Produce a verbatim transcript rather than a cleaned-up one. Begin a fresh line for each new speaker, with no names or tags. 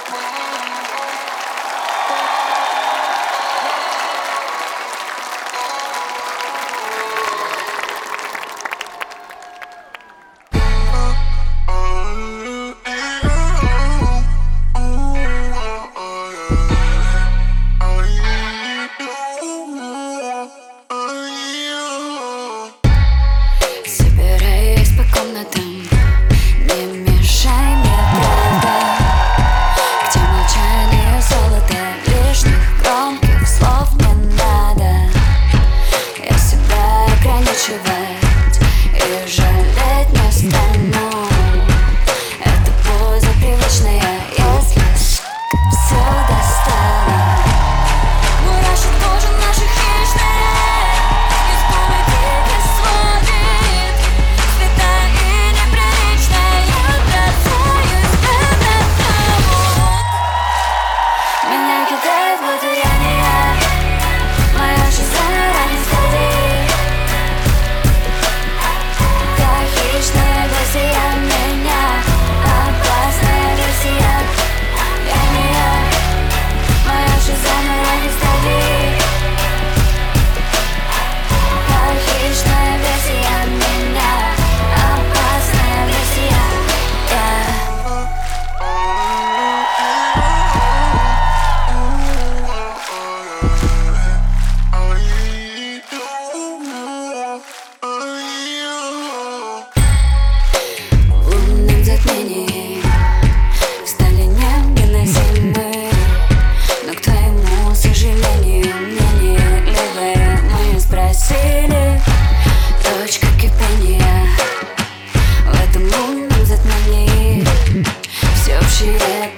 Собираясь по комнатам, не мешай мне, правда, где молчание золото, лишних громких слов не надо. Я себя ограничивать и жалеть не стану. Это поза привычная, если все достало. Мурашит кожу наших хищных, из памяти сводит. Святая и неприличная, я бросаюсь в этот омут. Меня кидает, будто я не я. Моя шиза не сходит. Как хищная версия меня, опасная версия. Я не я. Моя шиза не сходит. Как хищная версия меня, опасная версия. Я лунным затмением стали невыносимы, но к твоему сожалению мнение левое. Мы спросили точка кипения в этом лунном затмении. Всеобщее